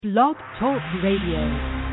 Blog Talk Radio.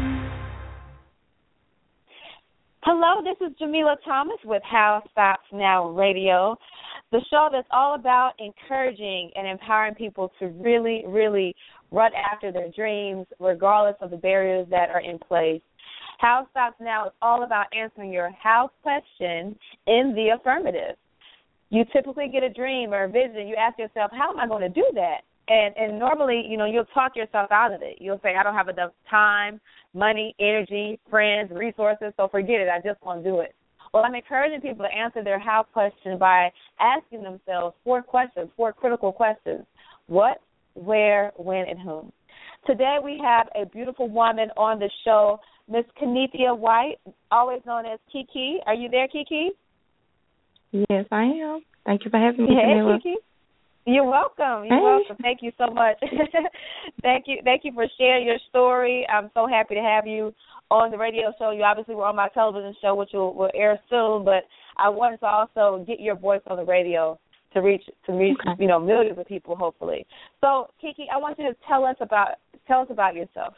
Hello, this is Jamila Thomas with How Stops Now Radio, the show that's all about encouraging and empowering people to really, really run after their dreams, regardless of the barriers that are in place. How Stops Now is all about answering your how question in the affirmative. You typically get a dream or a vision. You ask yourself, how am I going to do that? And normally, you'll talk yourself out of it. You'll say, I don't have enough time, money, energy, friends, resources, so forget it. I just won't do it. Well, I'm encouraging people to answer their how question by asking themselves four critical questions. What, where, when, and whom. Today we have a beautiful woman on the show, Miss Kenethia White, always known as Kiki. Are you there, Kiki? Yes, I am. Thank you for having me, Hey, Camilla. Kiki. You're welcome. You're welcome. Thank you so much. Thank you for sharing your story. I'm so happy to have you on the radio show. You obviously were on my television show, which will air soon, but I wanted to also get your voice on the radio to reach Okay. millions of people, hopefully. So, Kiki, I want you to tell us about yourself.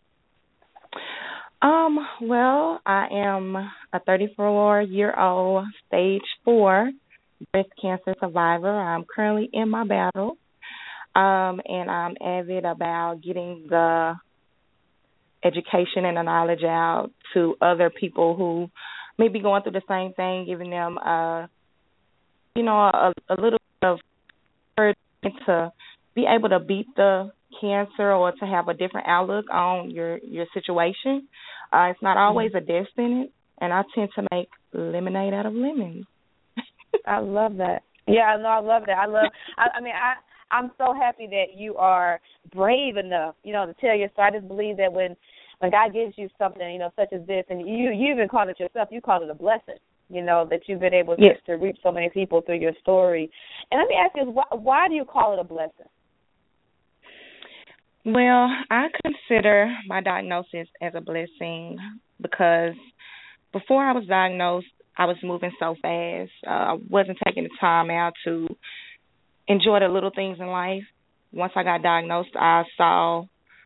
Well, I am a 34-year-old stage 4 breast cancer survivor. I'm currently in my battle, and I'm avid about getting the education and the knowledge out to other people who may be going through the same thing, giving them, a little bit of encouragement to be able to beat the cancer or to have a different outlook on your situation. It's not always a death sentence, and I tend to make lemonade out of lemons. I love that. Yeah, I love that. I'm so happy that you are brave enough, to tell your story. I just believe that when God gives you something, such as this, and you even called it yourself, you called it a blessing, that you've been able to reach so many people through your story. And let me ask you, why do you call it a blessing? Well, I consider my diagnosis as a blessing because before I was diagnosed, I was moving so fast. I wasn't taking the time out to enjoy the little things in life. Once I got diagnosed, I saw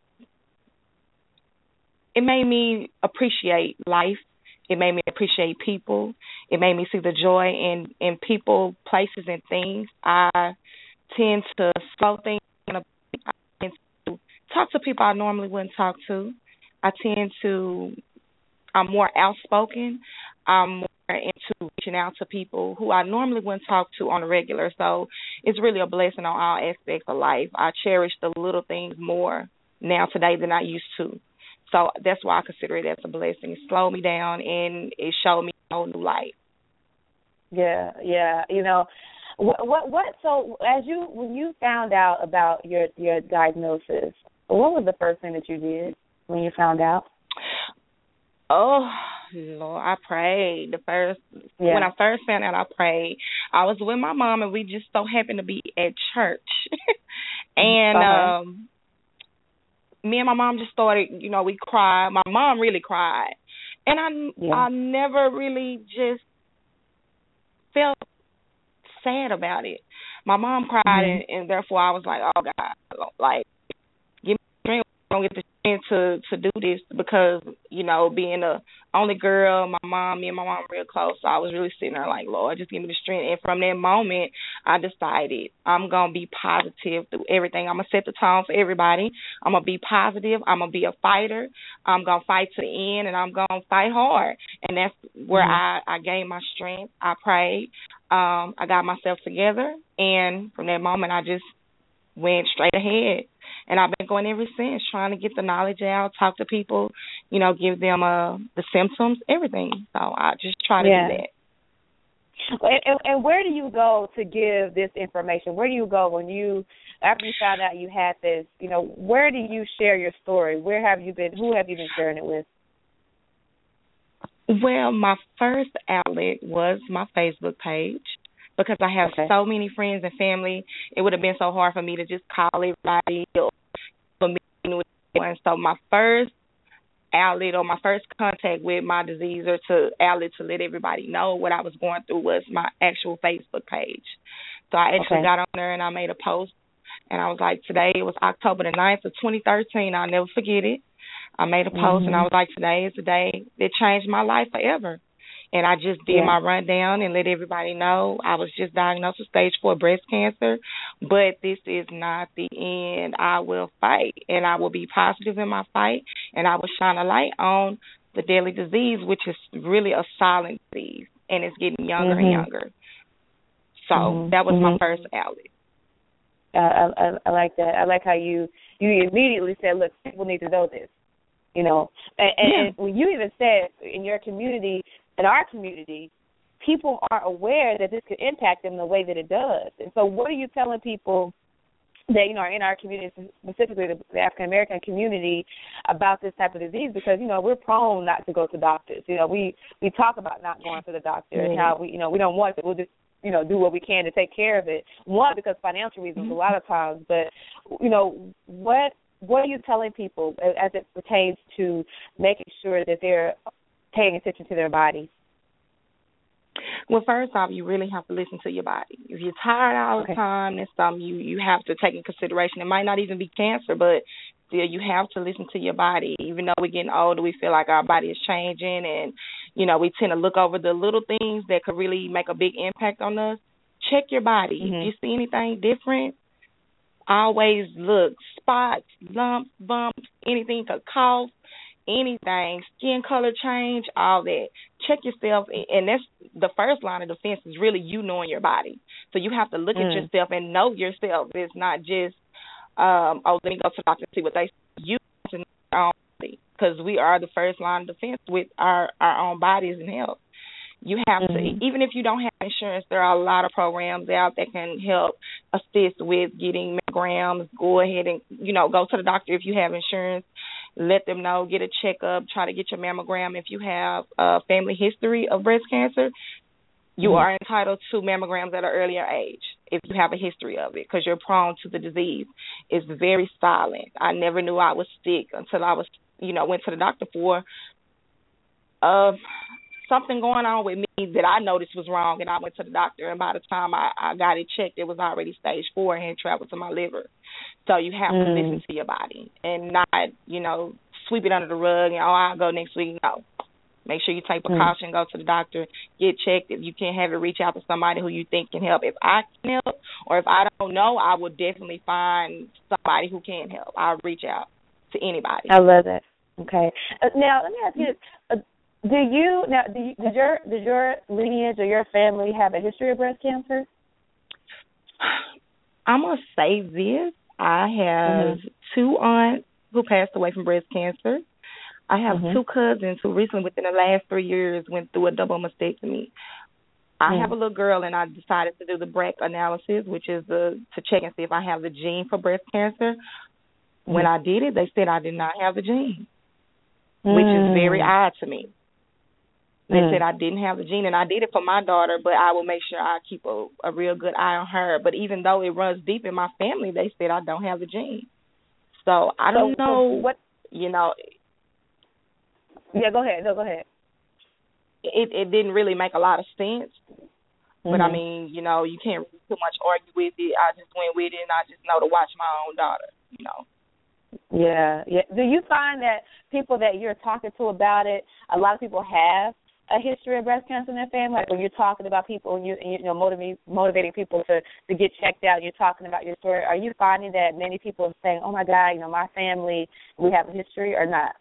it made me appreciate life. It made me appreciate people. It made me see the joy in people, places, and things. I tend to slow things down. I tend to talk to people I normally wouldn't talk to. I'm more outspoken. I'm more into reaching out to people who I normally wouldn't talk to on a regular. So it's really a blessing on all aspects of life. I cherish the little things more now today than I used to. So that's why I consider it as a blessing. It slowed me down and it showed me a whole new light. Yeah. What? So when you found out about your diagnosis, what was the first thing that you did when you found out? Oh, Lord, I prayed. When I first found out, I prayed. I was with my mom, and we just so happened to be at church. And me and my mom just started, we cried. My mom really cried. And I never really just felt sad about it. My mom cried, and therefore I was like, oh, God, like, give me strength. I don't get the strength to do this because, being the only girl, me and my mom real close, so I was really sitting there like, Lord, just give me the strength. And from that moment, I decided I'm going to be positive through everything. I'm going to set the tone for everybody. I'm going to be positive. I'm going to be a fighter. I'm going to fight to the end, and I'm going to fight hard. And that's where I gained my strength. I prayed. I got myself together, and from that moment, I just went straight ahead. And I've been going ever since, trying to get the knowledge out, talk to people, give them the symptoms, everything. So I just try to do that. And where do you go to give this information? Where do you go after you found out you had this, where do you share your story? Where have you been? Who have you been sharing it with? Well, my first outlet was my Facebook page. Because I have so many friends and family, it would have been so hard for me to just call everybody or meet with anyone. So my first outlet or my first contact with my disease or outlet to let everybody know what I was going through was my actual Facebook page. So I actually got on there and I made a post And I was like, today it was October the 9th of 2013. I'll never forget it. I made a post, and I was like, today is the day that changed my life forever. And I just did my rundown and let everybody know I was just diagnosed with stage 4 breast cancer, but this is not the end. I will fight, and I will be positive in my fight, and I will shine a light on the deadly disease, which is really a silent disease, and it's getting younger and younger. So that was my first outlet. I like that. I like how you immediately said, look, people need to know this, you know. And when you even said in your community, in our community, people aren't aware that this could impact them the way that it does. And so what are you telling people that, you know, are in our community, specifically the African-American community, about this type of disease? Because, you know, we're prone not to go to doctors. You know, we talk about not going to the doctor and how we don't want to. We'll just, you know, do what we can to take care of it. One, because financial reasons a lot of times. But, you know, what are you telling people as it pertains to making sure that they're paying attention to their bodies? Well, first off, you really have to listen to your body. If you're tired all the time, that's something you have to take in consideration. It might not even be cancer, but still you have to listen to your body. Even though we're getting older, we feel like our body is changing, and, you know, we tend to look over the little things that could really make a big impact on us. Check your body. If you see anything different, always look. Spots, lumps, bumps, anything, a cough, anything, skin color change, all that. Check yourself, and that's the first line of defense is really you knowing your body. So you have to look at yourself and know yourself. It's not just, let me go to the doctor and see what they say. You have to know your own body, because we are the first line of defense with our own bodies and health. You have to, even if you don't have insurance, there are a lot of programs out that can help assist with getting mammograms. Go ahead and, you know, go to the doctor if you have insurance. Let them know, get a checkup, try to get your mammogram. If you have a family history of breast cancer, you are entitled to mammograms at an earlier age if you have a history of it, because you're prone to the disease. It's very silent. I never knew I was sick until I was, you know, went to the doctor for something going on with me that I noticed was wrong, and I went to the doctor, and by the time I got it checked, it was already stage 4 and had traveled to my liver. So you have to listen to your body and not, you know, sweep it under the rug and, I'll go next week. No. Make sure you take precaution, go to the doctor, get checked. If you can't have it, reach out to somebody who you think can help. If I can help, or if I don't know, I will definitely find somebody who can help. I'll reach out to anybody. I love that. Okay. Now, let me ask you this. Does your lineage or your family have a history of breast cancer? I'm going to say this. I have 2 aunts who passed away from breast cancer. I have 2 cousins who recently, within the last 3 years, went through a double mastectomy. I have a little girl, and I decided to do the BRCA analysis, which is to check and see if I have the gene for breast cancer. When I did it, they said I did not have the gene, which is very odd to me. They said I didn't have the gene, and I did it for my daughter, but I will make sure I keep a real good eye on her. But even though it runs deep in my family, they said I don't have the gene. So I don't know what, you know. Yeah, go ahead. No, go ahead. It didn't really make a lot of sense. But, I mean, you know, you can't really too much argue with it. I just went with it, and I just know to watch my own daughter, you know. Yeah. Do you find that people that you're talking to about it, a lot of people have a history of breast cancer in their family? Like when you're talking about people and you know, motivating people to get checked out, you're talking about your story, are you finding that many people are saying, oh, my God, you know, my family, we have a history, or not?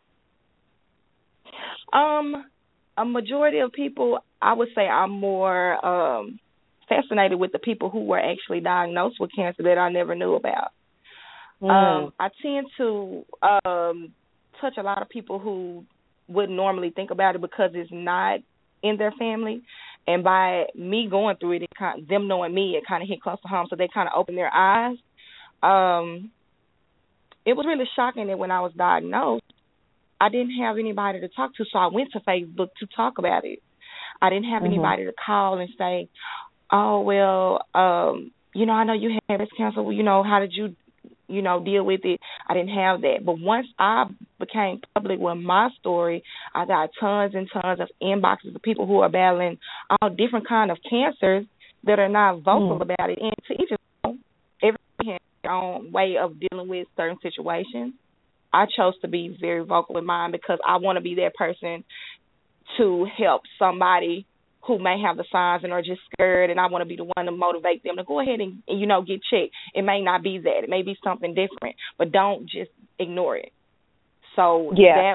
A majority of people, I would say I'm more fascinated with the people who were actually diagnosed with cancer that I never knew about. I tend to touch a lot of people who wouldn't normally think about it because it's not in their family. And by me going through it, them knowing me, it kind of hit close to home, so they kind of opened their eyes. It was really shocking that when I was diagnosed, I didn't have anybody to talk to, so I went to Facebook to talk about it. I didn't have anybody to call and say, oh, well, you know, I know you had breast cancer. Well, you know, how did you deal with it? I didn't have that. But once I became public with my story, I got tons and tons of inboxes of people who are battling all different kind of cancers that are not vocal about it. And to each of them, everybody has your own way of dealing with certain situations. I chose to be very vocal in mine because I want to be that person to help somebody who may have the signs and are just scared, and I want to be the one to motivate them to go ahead and get checked. It may not be that. It may be something different, but don't just ignore it. So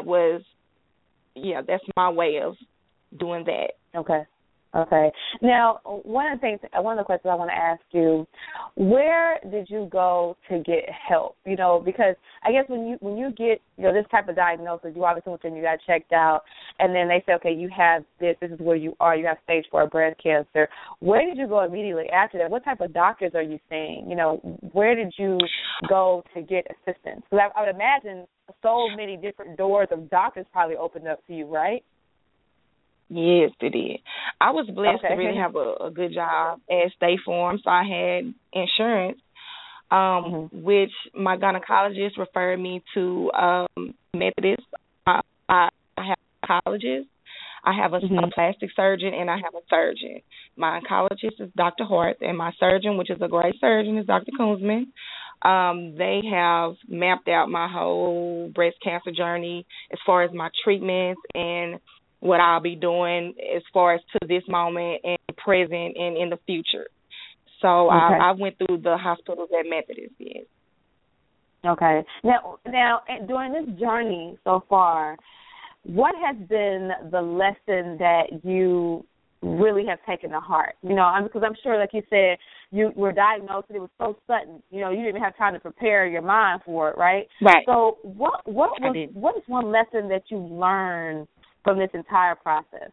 that's my way of doing that. Okay. Now, one of the questions I want to ask you, where did you go to get help? Because I guess when you get this type of diagnosis, you obviously went and you got checked out, and then they say, okay, you have this is where you are, you have stage 4 breast cancer. Where did you go immediately after that? What type of doctors are you seeing? Where did you go to get assistance? Because I would imagine so many different doors of doctors probably opened up to you, right? Yes, it did. I was blessed to really have a good job at State Farm, so I had insurance, which my gynecologist referred me to Methodist. I have a gynecologist, I have a plastic surgeon, and I have a surgeon. My oncologist is Dr. Hart, and my surgeon, which is a great surgeon, is Dr. Kunzman. They have mapped out my whole breast cancer journey as far as my treatments and what I'll be doing as far as to this moment and present and in the future. So I went through the hospitals at Methodist, yes. Okay. Now, during this journey so far, what has been the lesson that you really have taken to heart? Because I'm sure, like you said, you were diagnosed and it was so sudden. You didn't even have time to prepare your mind for it, right? Right. So what is one lesson that you learned from this entire process?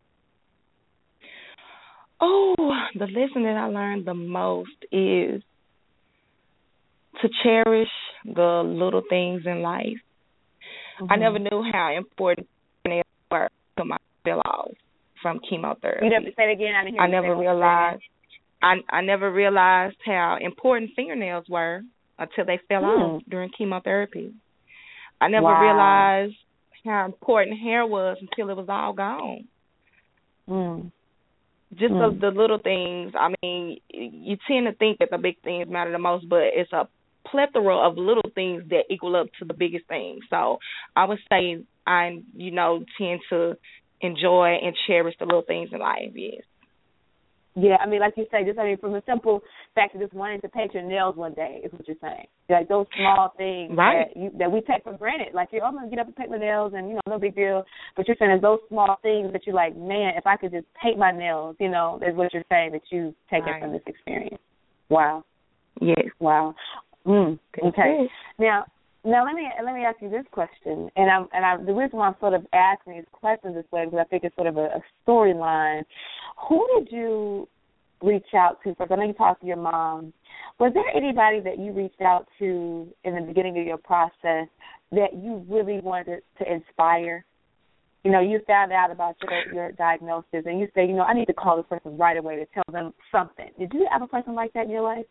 Oh, the lesson that I learned the most is to cherish the little things in life. I never knew how important they were until I fell off from chemotherapy. You never say it again. I didn't hear you. I never realized how important fingernails were until they fell off during chemotherapy. I never realized how important hair was until it was all gone. Just the little things. I mean, you tend to think that the big things matter the most, but it's a plethora of little things that equal up to the biggest thing. So I would say I, tend to enjoy and cherish the little things in life, yes. Yeah, I mean, like you say, from the simple fact of just wanting to paint your nails one day is what you're saying. Like those small things that we take for granted. Like, I'm going to get up and paint my nails and, no big deal. But you're saying there's those small things that you're like, man, if I could just paint my nails, is what you're saying that you've taken from this experience. Wow. Yes. Wow. Okay. Now let me ask you this question, and the reason why I'm sort of asking these questions this way because I think it's sort of a storyline. Who did you reach out to first? I know you talked to your mom. Was there anybody that you reached out to in the beginning of your process that you really wanted to inspire? You found out about your diagnosis, and you say, I need to call this person right away to tell them something. Did you have a person like that in your life?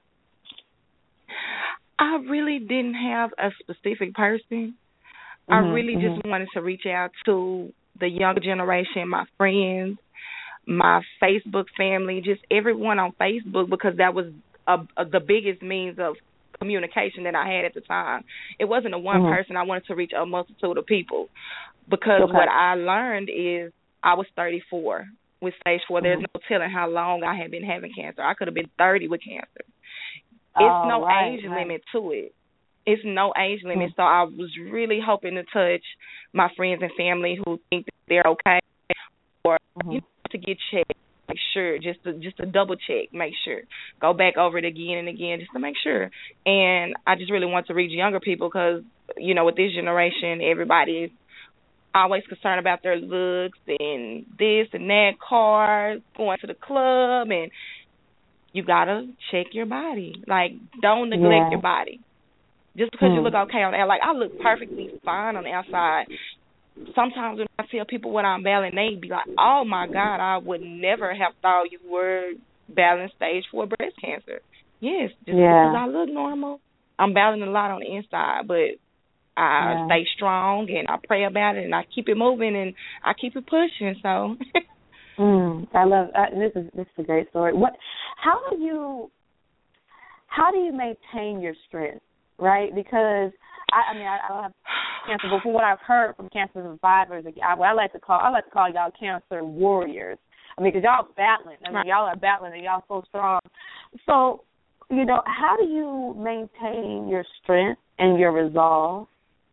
I really didn't have a specific person. I really just wanted to reach out to the younger generation, my friends, my Facebook family, just everyone on Facebook, because that was the biggest means of communication that I had at the time. It wasn't a one person. I wanted to reach a multitude of people because what I learned is I was 34 with stage 4. There's no telling how long I had been having cancer. I could have been 30 with cancer. It's no age limit to it. It's no age limit. So I was really hoping to touch my friends and family who think that they're okay, or to get checked, make sure, just to double check, make sure, go back over it again and again just to make sure. And I just really want to reach younger people because with this generation, everybody is always concerned about their looks and this and that, cars, going to the club, and you gotta check your body. Like, don't neglect your body. Just because you look okay on the outside. Like, I look perfectly fine on the outside. Sometimes when I tell people what I'm battling, they be like, oh, my God, I would never have thought you were battling stage 4 breast cancer. Yes, just because I look normal. I'm battling a lot on the inside, but I stay strong, and I pray about it, and I keep it moving, and I keep it pushing, so... I love this is a great story. How how do you maintain your strength, right? Because I don't have cancer, but from what I've heard from cancer survivors, I like to call y'all cancer warriors. I mean, because y'all battling. I mean, y'all are battling, and y'all so strong. So, how do you maintain your strength and your resolve?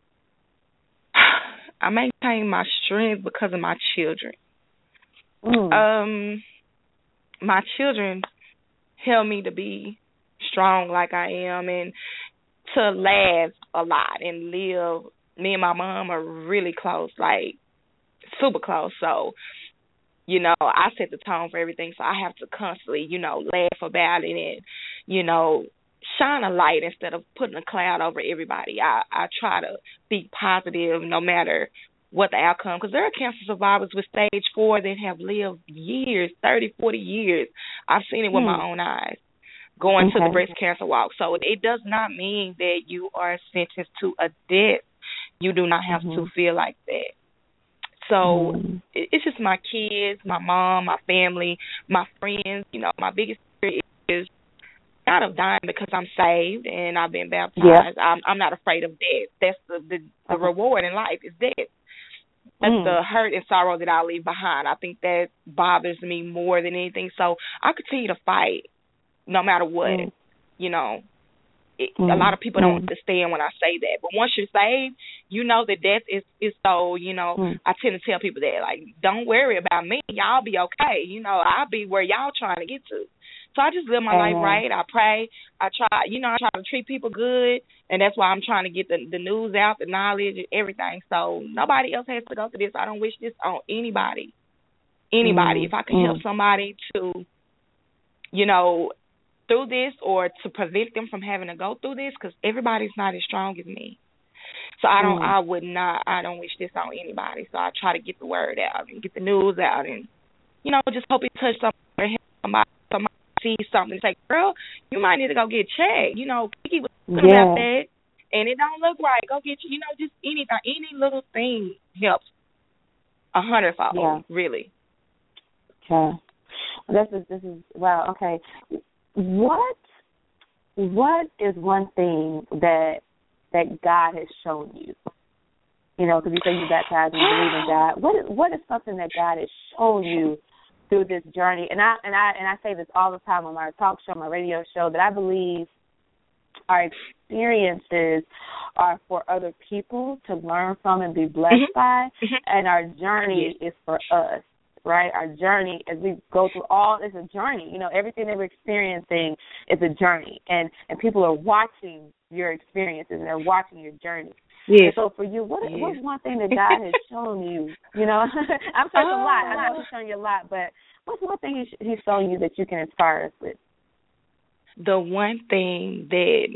I maintain my strength because of my children. My children help me to be strong like I am and to laugh a lot and live. Me and my mom are really close, like super close. So, I set the tone for everything. So I have to constantly, laugh about it and, shine a light instead of putting a cloud over everybody. I try to be positive no matter what the outcome, because there are cancer survivors with stage 4 that have lived years, 30, 40 years. I've seen it with my own eyes going to the breast cancer walk. So it does not mean that you are sentenced to a death. You do not have to feel like that. So it's just my kids, my mom, my family, my friends. My biggest fear is not of dying because I'm saved and I've been baptized. Yeah. I'm not afraid of death. That's the reward in life is death. That's the hurt and sorrow that I leave behind. I think that bothers me more than anything. So I continue to fight no matter what. A lot of people don't understand when I say that. But once you're saved, that death is so, I tend to tell people that, like, don't worry about me. Y'all be okay. I'll be where y'all trying to get to. So I just live my life right. I pray. I try to treat people good, and that's why I'm trying to get the news out, the knowledge, and everything. So nobody else has to go through this. I don't wish this on anybody. If I can help somebody to, through this or to prevent them from having to go through this, because everybody's not as strong as me. So I don't wish this on anybody. So I try to get the word out and get the news out and, just hope it touch somebody or help somebody see something and say, girl, you might need to go get checked. Kiki was talking about that and it don't look right. Go get you, just anything, any little thing helps 100-fold, really. Okay. This is wow, okay. What is one thing that God has shown you? Because you say you're baptized and you believe in God. What is something that God has shown you through this journey? And I say this all the time on my talk show, my radio show, that I believe our experiences are for other people to learn from and be blessed by, and our journey is for us. Right, our journey as we go through all is a journey. Everything that we're experiencing is a journey, and people are watching your experiences and they're watching your journey. Yes. And so for you, what's one thing that God has shown you? I'm saying a lot. I know He's shown you a lot, but what's one thing He's shown you that you can inspire us with? The one thing that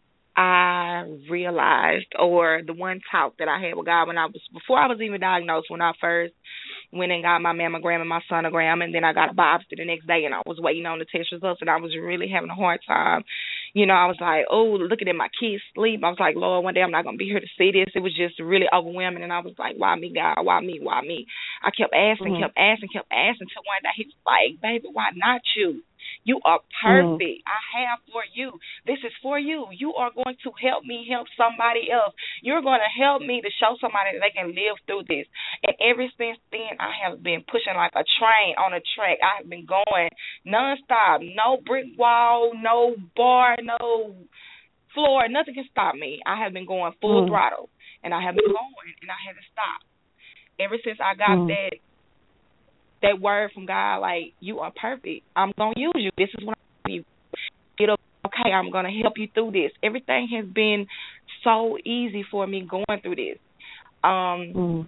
I realized, or the one talk that I had with God before I was even diagnosed, when I first went and got my mammogram and my sonogram, and then I got a biopsy the next day, and I was waiting on the test results, and I was really having a hard time. I was like, looking at my kids sleep. I was like, Lord, one day I'm not going to be here to see this. It was just really overwhelming, and I was like, why me, God? Why me? Why me? I kept asking, till one day He was like, baby, why not you? You are perfect. I have for you. This is for you. You are going to help me help somebody else. You're going to help me to show somebody that they can live through this. And ever since then, I have been pushing like a train on a track. I have been going nonstop. No brick wall, no bar, no floor. Nothing can stop me. I have been going full throttle. And I have been going, and I haven't stopped. Ever since I got that word from God, like, you are perfect. I'm going to use you. This is what I'm going to do. It'll be okay. I'm going to help you through this. Everything has been so easy for me going through this. I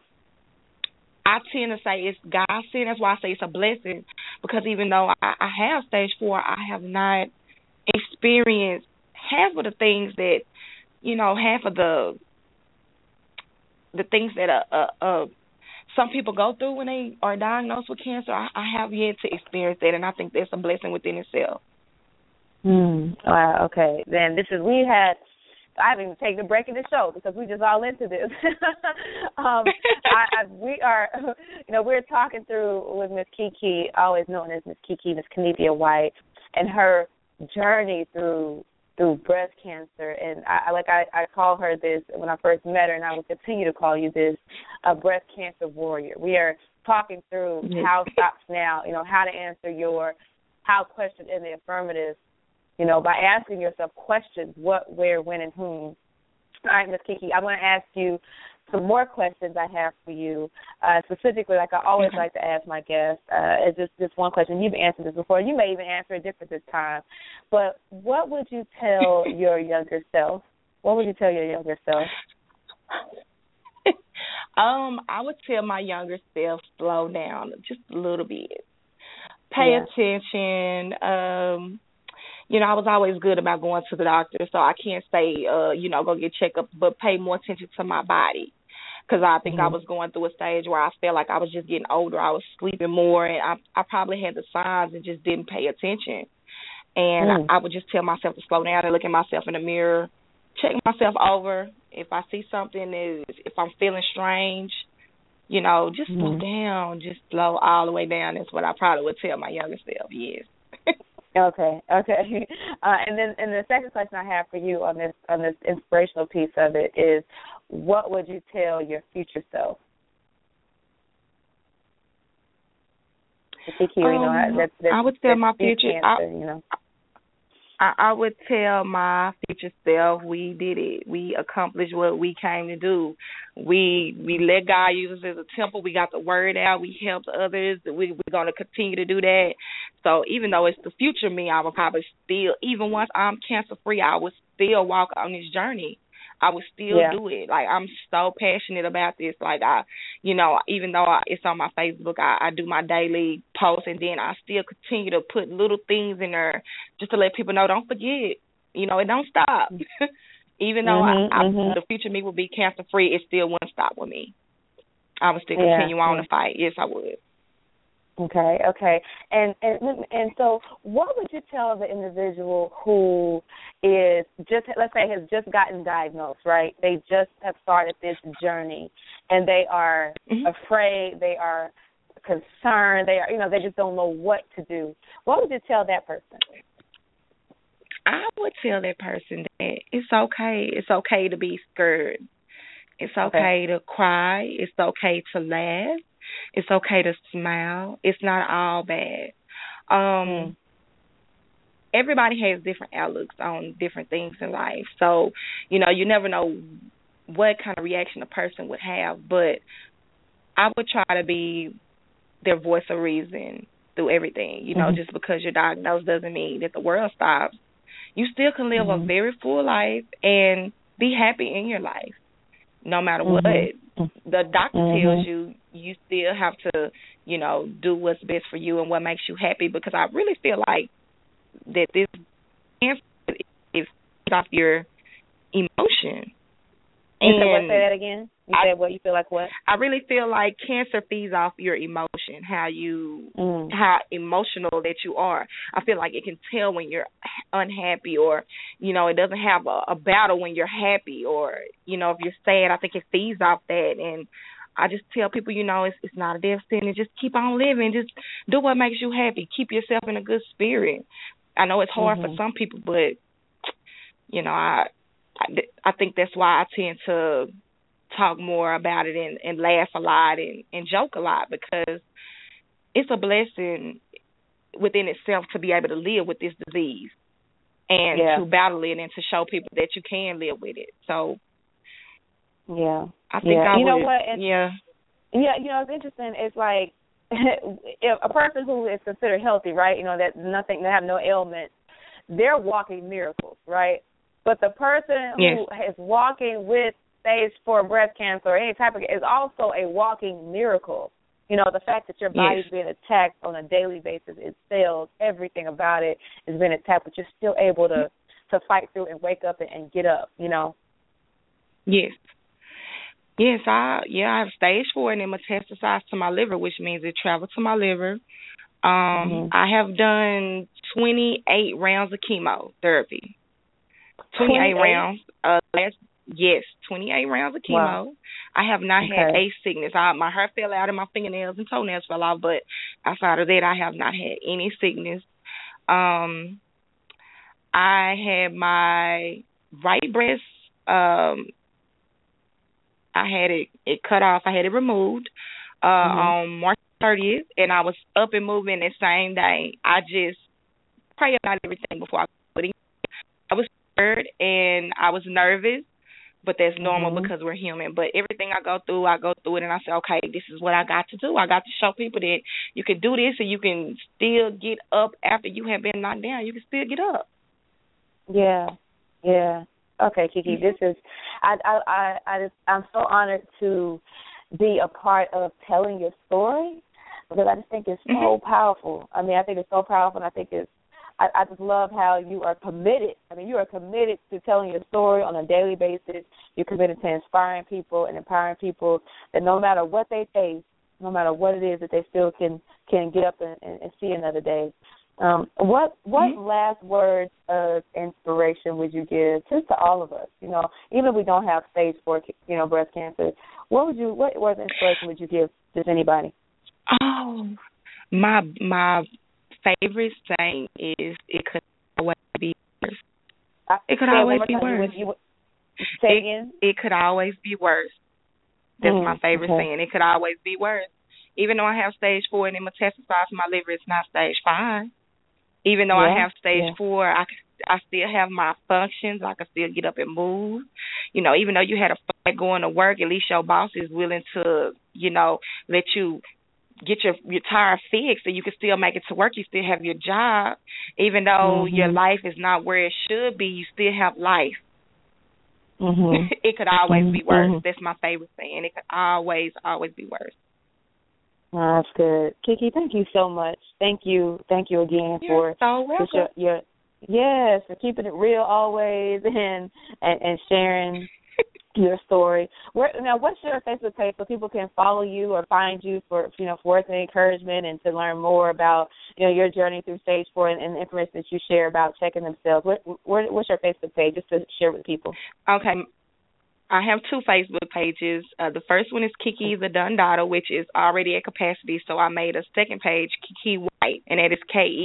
tend to say it's God's sin. That's why I say it's a blessing, because even though I have stage 4, I have not experienced half of the things that, half of the things that some people go through when they are diagnosed with cancer. I have yet to experience that, and I think that's a blessing within itself. Wow, okay. Then I haven't even taken a break in the show because we just all into this. We are, we're talking through with Miss Kiki, always known as Miss Kiki, Miss Kenethia White, and her journey through through breast cancer. And I call her this when I first met her, and I will continue to call you this, a breast cancer warrior. We are talking through how stops now, how to answer your how question in the affirmative, by asking yourself questions, what, where, when, and whom. All right, Ms. Kiki, I want to ask you some more questions I have for you, specifically like I always like to ask my guests. It's just one question. You've answered this before. You may even answer it different this time. But what would you tell your younger self? What would you tell your younger self? I would tell my younger self, slow down just a little bit. Pay attention. I was always good about going to the doctor, so I can't say, go get checkups, but pay more attention to my body. Because I think I was going through a stage where I felt like I was just getting older. I was sleeping more, and I probably had the signs and just didn't pay attention. And I would just tell myself to slow down and look at myself in the mirror, check myself over. If I see something, if I'm feeling strange, just slow down, just slow all the way down. That's what I probably would tell my younger self, yes. Okay. And then the second question I have for you on this inspirational piece of it is, what would you tell your future self? I would tell my future. I would tell my future self, we did it. We accomplished what we came to do. We let God use us as a temple. We got the word out. We helped others. We're going to continue to do that. So even though it's the future me, I would probably still, even once I'm cancer-free, I would still walk on this journey. I would still do it. Like, I'm so passionate about this. Like, even though it's on my Facebook, I do my daily posts, and then I still continue to put little things in there just to let people know, don't forget, it don't stop. Even though the future me will be cancer-free, it still wouldn't stop with me. I would still continue on the fight. Yes, I would. Okay. And so what would you tell the individual who is let's say has just gotten diagnosed, right? They just have started this journey, and they are afraid, they are concerned, they just don't know what to do. What would you tell that person? I would tell that person that it's okay. It's okay to be scared. It's okay to cry. It's okay to laugh. It's okay to smile. It's not all bad. Everybody has different outlooks on different things in life. So, you never know what kind of reaction a person would have. But I would try to be their voice of reason through everything. Just because you're diagnosed doesn't mean that the world stops. You still can live a very full life and be happy in your life, no matter what the doctor tells you. You still have to, do what's best for you and what makes you happy, because I really feel like that this cancer is off your emotion. And say that again. You said what? You feel like what? I really feel like cancer feeds off your emotion, how emotional that you are. I feel like it can tell when you're unhappy, or, it doesn't have a battle when you're happy, or, if you're sad. I think it feeds off that. And I just tell people, it's not a death sentence. Just keep on living. Just do what makes you happy. Keep yourself in a good spirit. I know it's hard for some people, but, I think that's why I tend to talk more about it and laugh a lot and joke a lot, because it's a blessing within itself to be able to live with this disease and to battle it and to show people that you can live with it. So, I think I would. It's interesting. It's like if a person who is considered healthy, right? They have no ailments, they're walking miracles, right? But the person who is walking with stage 4 breast cancer or any type of is also a walking miracle. The fact that your body's being attacked on a daily basis, its cells, everything about it is being attacked, but you're still able to fight through and wake up and get up. Yes. Yes, I have stage 4 and it metastasized to my liver, which means it traveled to my liver. I have done 28 rounds of chemotherapy. 28 rounds. 28 rounds of chemo. Wow. I have not had a sickness. My hair fell out and my fingernails and toenails fell off, but outside of that, I have not had any sickness. I had my right breast. I had it cut off. I had it removed on March 30th, and I was up and moving the same day. I just pray about everything before I put it. I was scared and I was nervous, but that's normal because we're human. But everything I go through it, and I say, okay, this is what I got to do. I got to show people that you can do this, and you can still get up after you have been knocked down. You can still get up. Yeah, yeah. Okay, Kiki, this is I'm so honored to be a part of telling your story because I just think it's so powerful. I mean, I think it's so powerful, and I think I just love how you are committed. I mean, you are committed to telling your story on a daily basis. You're committed to inspiring people and empowering people that no matter what they face, no matter what it is, that they still can get up and see another day. What last words of inspiration would you give just to all of us? You know, even if we don't have stage 4, breast cancer, what words of inspiration would you give to anybody? Oh, my favorite saying is it could always be worse. It could always be worse. Say again? It could always be worse. That's my favorite saying. It could always be worse. Even though I have stage 4 and it metastasized my liver, it's not stage 5. Even though I have stage 4, I still have my functions. I can still get up and move. You know, even though you had a fight going to work, at least your boss is willing to, let you get your tire fixed so you can still make it to work. You still have your job. Even though your life is not where it should be, you still have life. It could always be worse. That's my favorite saying. It could always be worse. Oh, that's good. Kiki, thank you so much. Thank you again You're so welcome. For keeping it real always and sharing your story. What's your Facebook page so people can follow you or find you for words and encouragement and to learn more about your journey through stage 4 and the information that you share about checking themselves? What's your Facebook page just to share with people? Okay. I have 2 Facebook pages. The first one is Kiki the Dundada, which is already at capacity, so I made a second page, Kiki White, and that is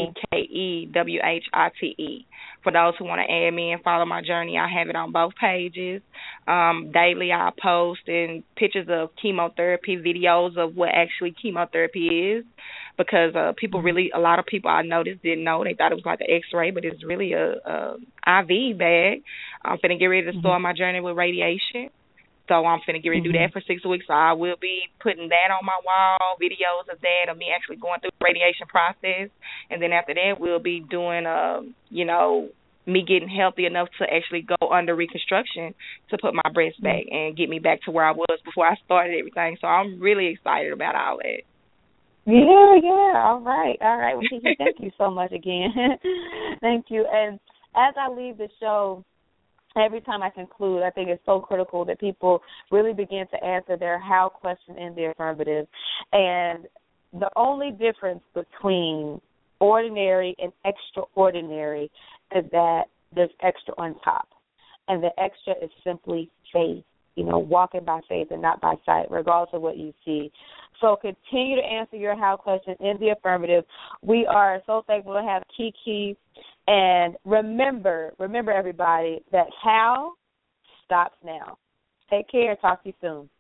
KEKEWHITE. For those who want to add me and follow my journey, I have it on both pages. Daily I post in pictures of chemotherapy, videos of what actually chemotherapy is, because a lot of people I noticed didn't know. They thought it was like an X-ray, but it's really a IV bag. I'm finna get ready to start my journey with radiation. So I'm finna get ready to do that for 6 weeks. So I will be putting that on my wall, videos of that, of me actually going through the radiation process. And then after that, we'll be doing, me getting healthy enough to actually go under reconstruction to put my breast back and get me back to where I was before I started everything. So I'm really excited about all that. Yeah. All right. Well, Kiki, thank you so much again. Thank you. And as I leave the show, every time I conclude, I think it's so critical that people really begin to answer their how question in the affirmative. And the only difference between ordinary and extraordinary is that there's extra on top. And the extra is simply faith, walking by faith and not by sight, regardless of what you see. So continue to answer your how question in the affirmative. We are so thankful to have Kiki. And remember everybody, that how stops now. Take care. Talk to you soon.